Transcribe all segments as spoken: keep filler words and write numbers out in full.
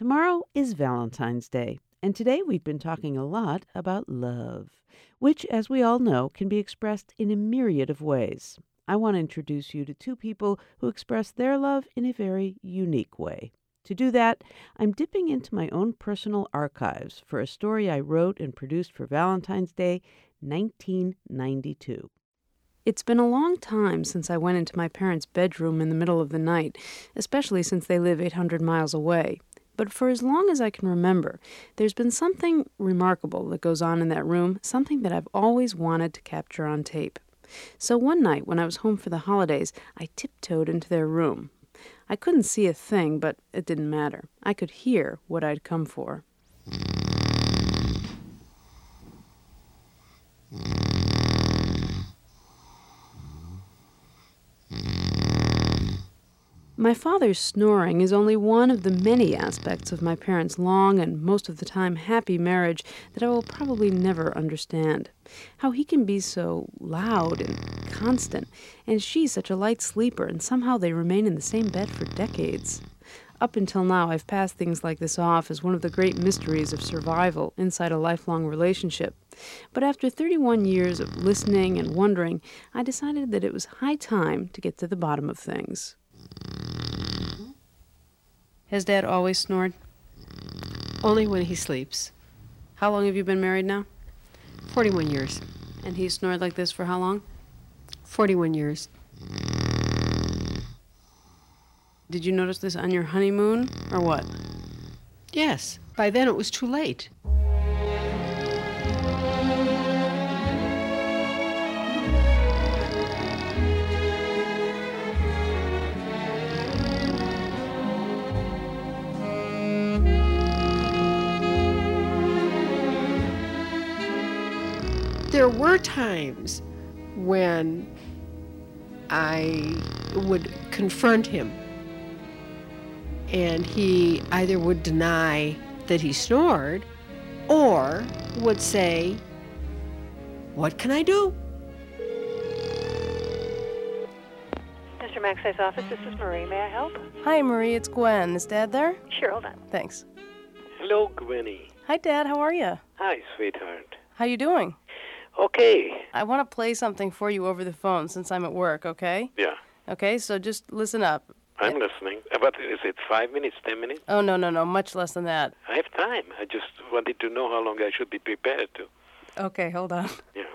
Tomorrow is Valentine's Day, and today we've been talking a lot about love, which, as we all know, can be expressed in a myriad of ways. I want to introduce you to two people who express their love in a very unique way. To do that, I'm dipping into my own personal archives for a story I wrote and produced for Valentine's Day, nineteen ninety-two. It's been a long time since I went into my parents' bedroom in the middle of the night, especially since they live eight hundred miles away. But for as long as I can remember, there's been something remarkable that goes on in that room, something that I've always wanted to capture on tape. So one night, when I was home for the holidays, I tiptoed into their room. I couldn't see a thing, but it didn't matter. I could hear what I'd come for. My father's snoring is only one of the many aspects of my parents' long and most of the time happy marriage that I will probably never understand. How he can be so loud and constant, and she such a light sleeper, and somehow they remain in the same bed for decades. Up until now, I've passed things like this off as one of the great mysteries of survival inside a lifelong relationship. But after thirty-one years of listening and wondering, I decided that it was high time to get to the bottom of things. Has Dad always snored? Only when he sleeps. How long have you been married now? forty-one years. And he snored like this for how long? forty-one years. Did you notice this on your honeymoon, or what? Yes. By then it was too late. There were times when I would confront him, and he either would deny that he snored or would say, "What can I do?" Mister Maxey's office, this is Marie. May I help? Hi, Marie. It's Gwen. Is Dad there? Sure, hold on. Thanks. Hello, Gwenny. Hi, Dad. How are you? Hi, sweetheart. How you doing? Okay. I want to play something for you over the phone since I'm at work, okay? Yeah. Okay, so just listen up. I'm listening. Uh, But is it five minutes, ten minutes? Oh, no, no, no. Much less than that. I have time. I just wanted to know how long I should be prepared to. Okay, hold on. Yeah.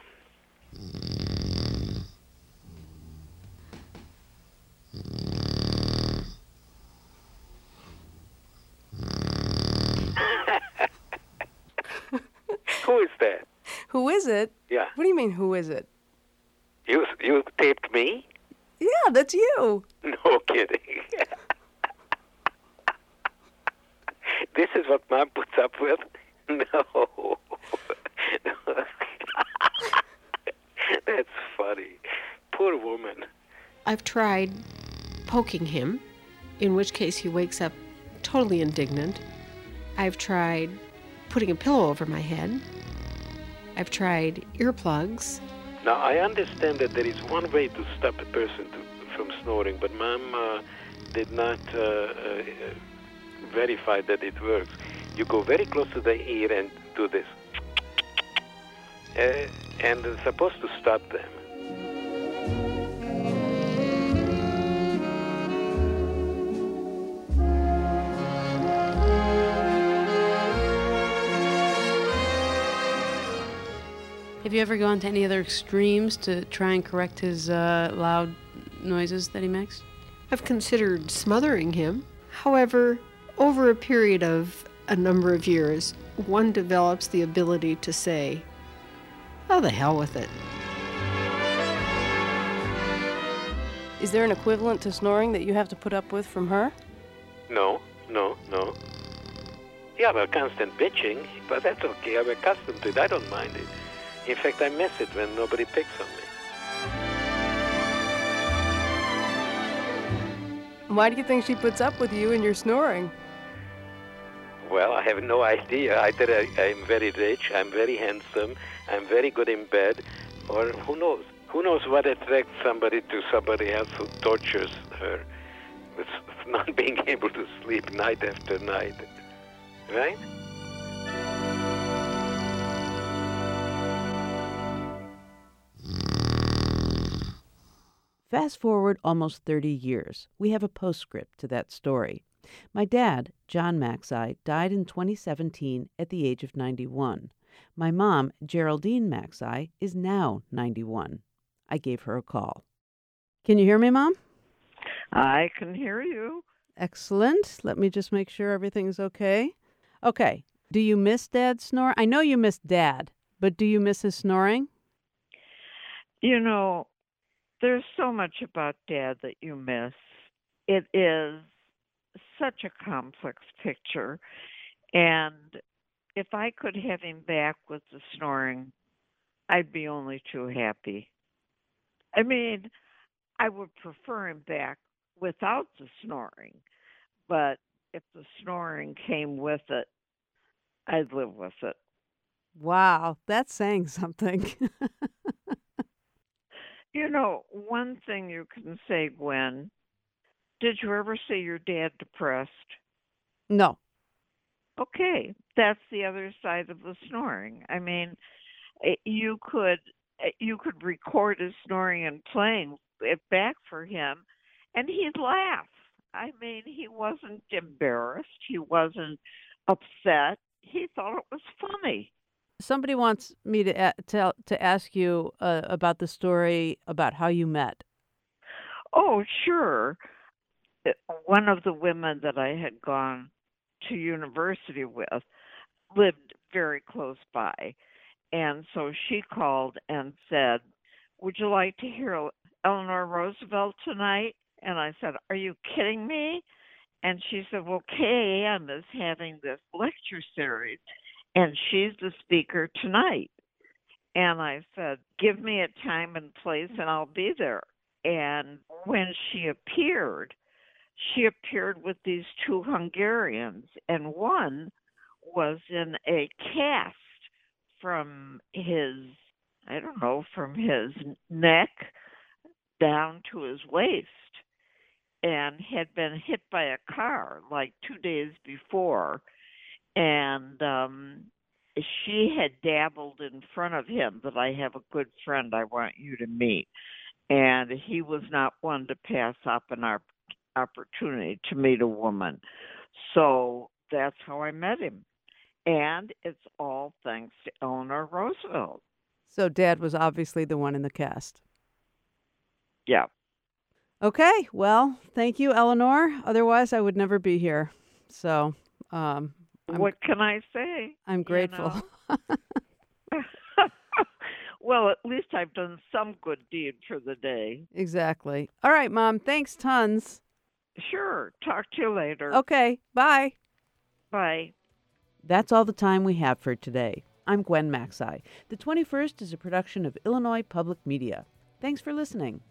Who is that? Who is it? Yeah. What do you mean, who is it? You you taped me? Yeah, that's you. No kidding. This is what Mom puts up with? No. That's funny. Poor woman. I've tried poking him, in which case he wakes up totally indignant. I've tried putting a pillow over my head. I've tried earplugs. Now, I understand that there is one way to stop a person to, from snoring, but Mom uh, did not uh, uh, verify that it works. You go very close to the ear and do this. Uh, and it's supposed to stop them. Have you ever gone to any other extremes to try and correct his uh, loud noises that he makes? I've considered smothering him. However, over a period of a number of years, one develops the ability to say, "Oh, the hell with it." Is there an equivalent to snoring that you have to put up with from her? No, no, no. Yeah, well, constant bitching, but that's okay. I'm accustomed to it. I don't mind it. In fact, I miss it when nobody picks on me. Why do you think she puts up with you and your snoring? Well, I have no idea. Either I, I'm very rich, I'm very handsome, I'm very good in bed, or who knows? Who knows what attracts somebody to somebody else who tortures her with not being able to sleep night after night. right? Fast forward almost thirty years. We have a postscript to that story. My dad, John Maxey, died in twenty seventeen at the age of ninety-one. My mom, Geraldine Maxey, is now ninety-one. I gave her a call. Can you hear me, Mom? I can hear you. Excellent. Let me just make sure everything's okay. Okay. Do you miss Dad's snore? I know you miss Dad, but do you miss his snoring? You know, there's so much about Dad that you miss. It is such a complex picture. And if I could have him back with the snoring, I'd be only too happy. I mean, I would prefer him back without the snoring. But if the snoring came with it, I'd live with it. Wow, that's saying something. You know, one thing you can say, Gwen, did you ever see your dad depressed? No. Okay, that's the other side of the snoring. I mean, eh, you could eh, you could record his snoring and playing it back for him, and he'd laugh. I mean, he wasn't embarrassed. He wasn't upset. He thought it was funny. Somebody wants me to a- tell to ask you uh, about the story about how you met. Oh, sure. Eh, One of the women that I had gone to university with lived very close by. And so she called and said, "Would you like to hear Eleanor Roosevelt tonight?" And I said, "Are you kidding me?" And she said, "Well, K A M is having this lecture series, and she's the speaker tonight." And I said, "Give me a time and place, and I'll be there." And when she appeared, she appeared with these two Hungarians, and one was in a cast from his, I don't know, from his neck down to his waist, and had been hit by a car like two days before. And um, she had dabbled in front of him that I have a good friend I want you to meet. And he was not one to pass up an op- opportunity to meet a woman. So that's how I met him. And it's all thanks to Eleanor Roosevelt. So Dad was obviously the one in the cast. Yeah. Okay, well, thank you, Eleanor. Otherwise, I would never be here. So, um, I'm, What can I say? I'm You grateful. know? Well, at least I've done some good deed for the day. Exactly. All right, Mom. Thanks tons. Sure. Talk to you later. Okay, bye. Bye. That's all the time we have for today. I'm Gwen Maxey. The twenty-first is a production of Illinois Public Media. Thanks for listening.